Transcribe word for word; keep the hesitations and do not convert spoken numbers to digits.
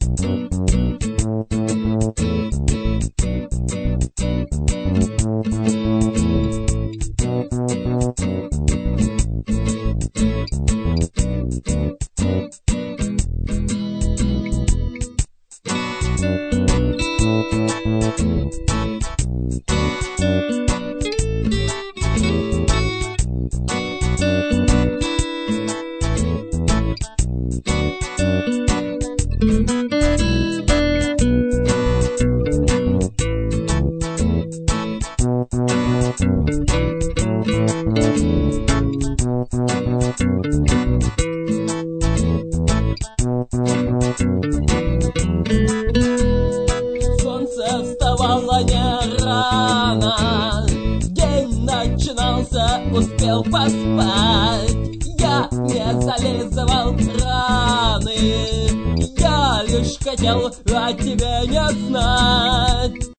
Солнце вставало не рано, день начинался, успел поспать. Я не зализывал раны, я лишь хотел о тебе не знать.